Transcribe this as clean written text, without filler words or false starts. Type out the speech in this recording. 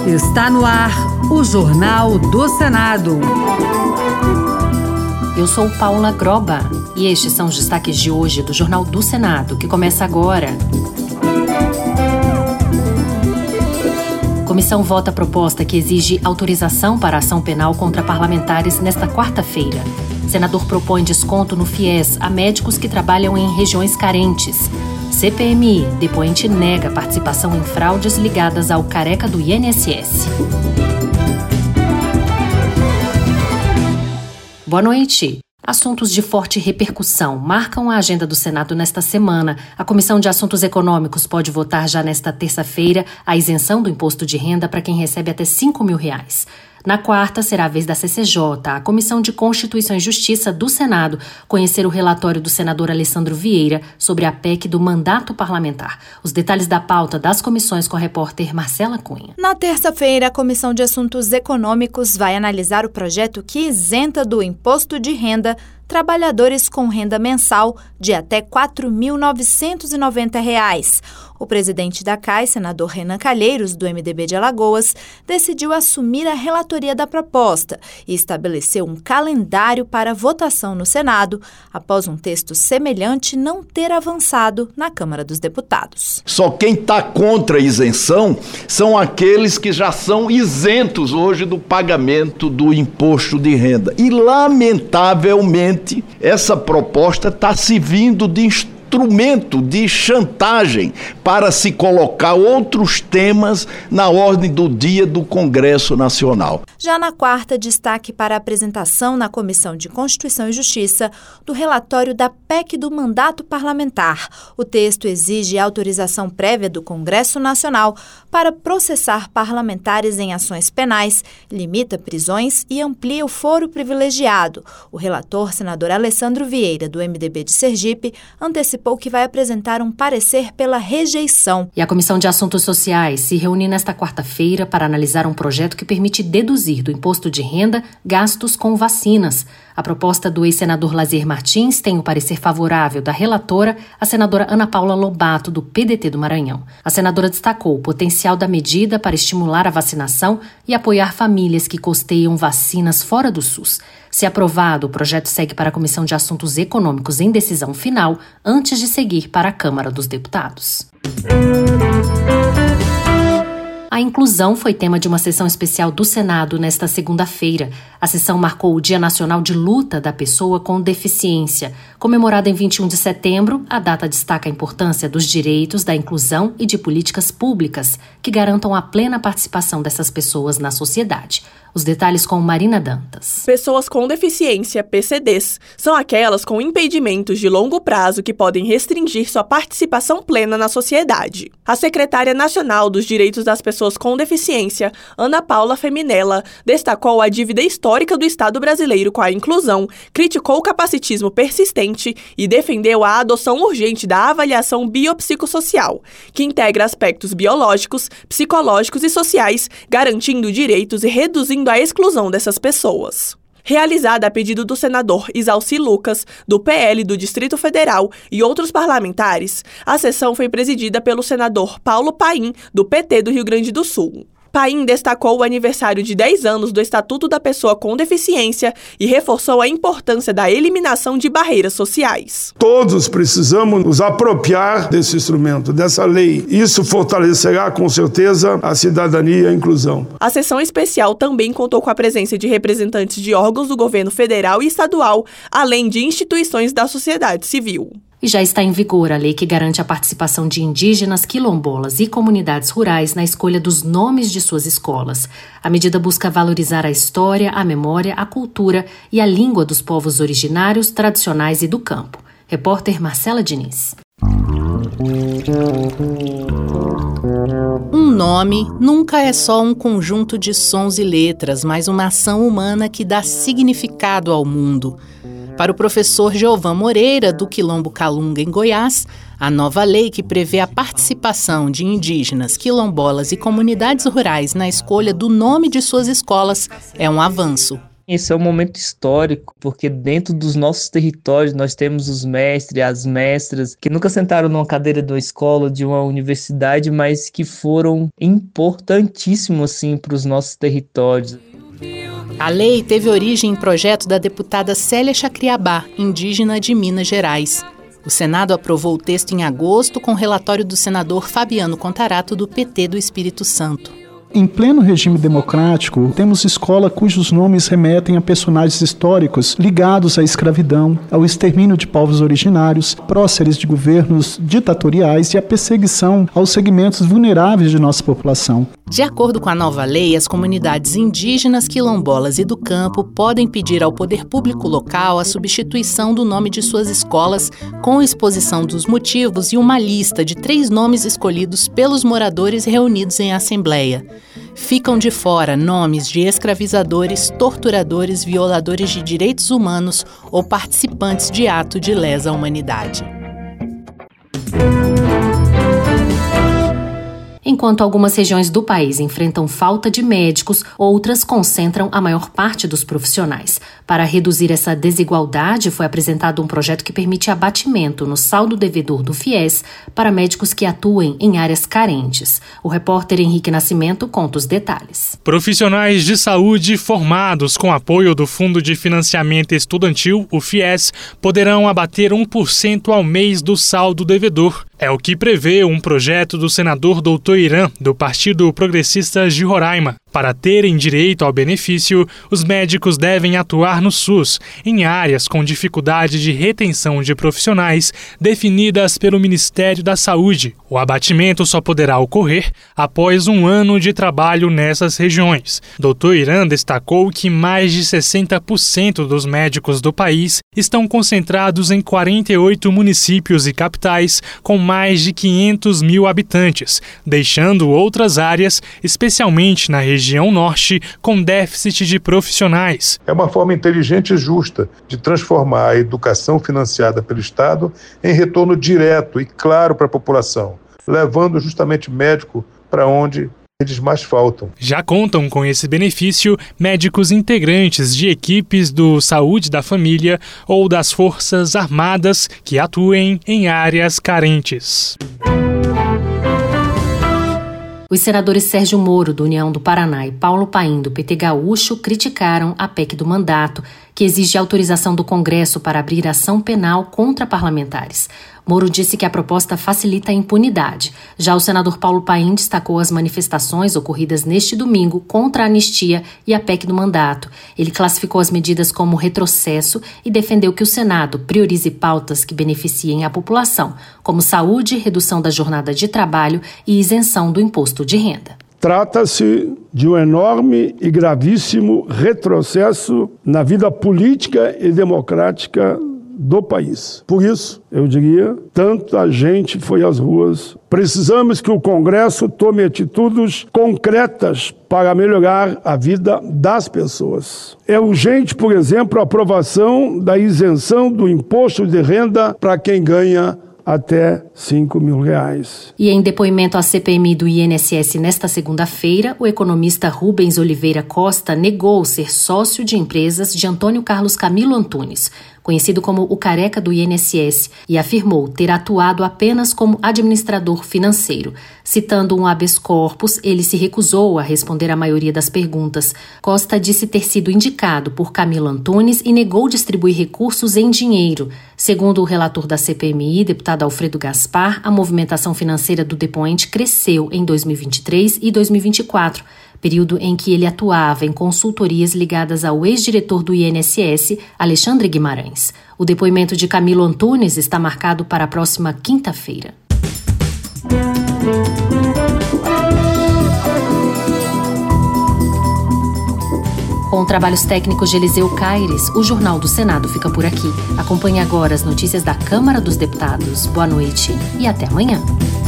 Está no ar o Jornal do Senado. Eu sou Paula Groba e estes são os destaques de hoje do Jornal do Senado, que começa agora. Comissão vota a proposta que exige autorização para ação penal contra parlamentares nesta quarta-feira. Senador propõe desconto no FIES a médicos que trabalham em regiões carentes. CPMI, depoente nega participação em fraudes ligadas ao careca do INSS. Boa noite. Assuntos de forte repercussão marcam a agenda do Senado nesta semana. A Comissão de Assuntos Econômicos pode votar já nesta terça-feira a isenção do imposto de renda para quem recebe até R$5.000. Na quarta, será a vez da CCJ, a Comissão de Constituição e Justiça do Senado, conhecer o relatório do senador Alessandro Vieira sobre a PEC do mandato parlamentar. Os detalhes da pauta das comissões com a repórter Marcela Cunha. Na terça-feira, a Comissão de Assuntos Econômicos vai analisar o projeto que isenta do imposto de renda trabalhadores com renda mensal de até R$ 4.990. O presidente da CAI, senador Renan Calheiros, do MDB de Alagoas, decidiu assumir a relatoria da proposta e estabeleceu um calendário para votação no Senado, após um texto semelhante não ter avançado na Câmara dos Deputados. Só quem está contra a isenção são aqueles que já são isentos hoje do pagamento do imposto de renda. E, lamentavelmente, essa proposta está servindo de instrumento de chantagem para se colocar outros temas na ordem do dia do Congresso Nacional. Já na quarta, destaque para a apresentação na Comissão de Constituição e Justiça do relatório da PEC do mandato parlamentar. O texto exige autorização prévia do Congresso Nacional para processar parlamentares em ações penais, limita prisões e amplia o foro privilegiado. O relator, senador Alessandro Vieira, do MDB de Sergipe, antecipou que vai apresentar um parecer pela rejeição. E a Comissão de Assuntos Sociais se reúne nesta quarta-feira para analisar um projeto que permite deduzir do imposto de renda gastos com vacinas. A proposta do ex-senador Lazier Martins tem o parecer favorável da relatora, a senadora Ana Paula Lobato, do PDT do Maranhão. A senadora destacou o potencial da medida para estimular a vacinação e apoiar famílias que custeiam vacinas fora do SUS. Se aprovado, o projeto segue para a Comissão de Assuntos Econômicos em decisão final, antes de seguir para a Câmara dos Deputados. A inclusão foi tema de uma sessão especial do Senado nesta segunda-feira. A sessão marcou o Dia Nacional de Luta da Pessoa com Deficiência. Comemorada em 21 de setembro, a data destaca a importância dos direitos, da inclusão e de políticas públicas que garantam a plena participação dessas pessoas na sociedade. Os detalhes com Marina Dantas. Pessoas com deficiência, PCDs, são aquelas com impedimentos de longo prazo que podem restringir sua participação plena na sociedade. A secretária nacional dos Direitos das Pessoas com Deficiência, Ana Paula Feminella, destacou a dívida histórica do Estado brasileiro com a inclusão, criticou o capacitismo persistente e defendeu a adoção urgente da avaliação biopsicossocial, que integra aspectos biológicos, psicológicos e sociais, garantindo direitos e reduzindo a exclusão dessas pessoas. Realizada a pedido do senador Isalci Lucas, do PL do Distrito Federal e outros parlamentares, a sessão foi presidida pelo senador Paulo Paim, do PT do Rio Grande do Sul. Paim destacou o aniversário de 10 anos do Estatuto da Pessoa com Deficiência e reforçou a importância da eliminação de barreiras sociais. Todos precisamos nos apropriar desse instrumento, dessa lei. Isso fortalecerá, com certeza, a cidadania e a inclusão. A sessão especial também contou com a presença de representantes de órgãos do governo federal e estadual, além de instituições da sociedade civil. E já está em vigor a lei que garante a participação de indígenas, quilombolas e comunidades rurais na escolha dos nomes de suas escolas. A medida busca valorizar a história, a memória, a cultura e a língua dos povos originários, tradicionais e do campo. Repórter Marcela Diniz. Um nome nunca é só um conjunto de sons e letras, mas uma ação humana que dá significado ao mundo. Para o professor Geovan Moreira, do Quilombo Calunga, em Goiás, a nova lei que prevê a participação de indígenas, quilombolas e comunidades rurais na escolha do nome de suas escolas é um avanço. Esse é um momento histórico, porque dentro dos nossos territórios nós temos os mestres e as mestras que nunca sentaram numa cadeira de uma escola, de uma universidade, mas que foram importantíssimos assim, para os nossos territórios. A lei teve origem em projeto da deputada Célia Chacriabá, indígena de Minas Gerais. O Senado aprovou o texto em agosto com relatório do senador Fabiano Contarato, do PT do Espírito Santo. Em pleno regime democrático, temos escola cujos nomes remetem a personagens históricos ligados à escravidão, ao extermínio de povos originários, próceres de governos ditatoriais e à perseguição aos segmentos vulneráveis de nossa população. De acordo com a nova lei, as comunidades indígenas, quilombolas e do campo podem pedir ao poder público local a substituição do nome de suas escolas com exposição dos motivos e uma lista de 3 nomes escolhidos pelos moradores reunidos em assembleia. Ficam de fora nomes de escravizadores, torturadores, violadores de direitos humanos ou participantes de ato de lesa humanidade. Enquanto algumas regiões do país enfrentam falta de médicos, outras concentram a maior parte dos profissionais. Para reduzir essa desigualdade, foi apresentado um projeto que permite abatimento no saldo devedor do FIES para médicos que atuem em áreas carentes. O repórter Henrique Nascimento conta os detalhes. Profissionais de saúde formados com apoio do Fundo de Financiamento Estudantil, o FIES, poderão abater 1% ao mês do saldo devedor. É o que prevê um projeto do senador Doutor Irã, do Partido Progressista de Roraima. Para terem direito ao benefício, os médicos devem atuar no SUS, em áreas com dificuldade de retenção de profissionais definidas pelo Ministério da Saúde. O abatimento só poderá ocorrer após 1 ano de trabalho nessas regiões. Doutor Irã destacou que mais de 60% dos médicos do país estão concentrados em 48 municípios e capitais com mais de 500 mil habitantes, deixando outras áreas, especialmente na região norte, com déficit de profissionais. É uma forma inteligente e justa de transformar a educação financiada pelo Estado em retorno direto e claro para a população, levando justamente médico para onde eles mais faltam. Já contam com esse benefício médicos integrantes de equipes do Saúde da Família ou das Forças Armadas que atuem em áreas carentes. Os senadores Sérgio Moro, do União do Paraná, e Paulo Paim, do PT Gaúcho, criticaram a PEC do mandato, que exige autorização do Congresso para abrir ação penal contra parlamentares. Moro disse que a proposta facilita a impunidade. Já o senador Paulo Paim destacou as manifestações ocorridas neste domingo contra a anistia e a PEC do mandato. Ele classificou as medidas como retrocesso e defendeu que o Senado priorize pautas que beneficiem a população, como saúde, redução da jornada de trabalho e isenção do imposto de renda. Trata-se de um enorme e gravíssimo retrocesso na vida política e democrática do país. Por isso, eu diria, tanta gente foi às ruas. Precisamos que o Congresso tome atitudes concretas para melhorar a vida das pessoas. É urgente, por exemplo, a aprovação da isenção do imposto de renda para quem ganha até R$5.000. E em depoimento à CPMI do INSS nesta segunda-feira, o economista Rubens Oliveira Costa negou ser sócio de empresas de Antônio Carlos Camilo Antunes, conhecido como o Careca do INSS, e afirmou ter atuado apenas como administrador financeiro. Citando um habeas corpus, ele se recusou a responder a maioria das perguntas. Costa disse ter sido indicado por Camilo Antunes e negou distribuir recursos em dinheiro. Segundo o relator da CPMI, deputado Alfredo Gaspar, a movimentação financeira do depoente cresceu em 2023 e 2024, período em que ele atuava em consultorias ligadas ao ex-diretor do INSS, Alexandre Guimarães. O depoimento de Camilo Antunes está marcado para a próxima quinta-feira. Com trabalhos técnicos de Eliseu Caires, o Jornal do Senado fica por aqui. Acompanhe agora as notícias da Câmara dos Deputados. Boa noite e até amanhã.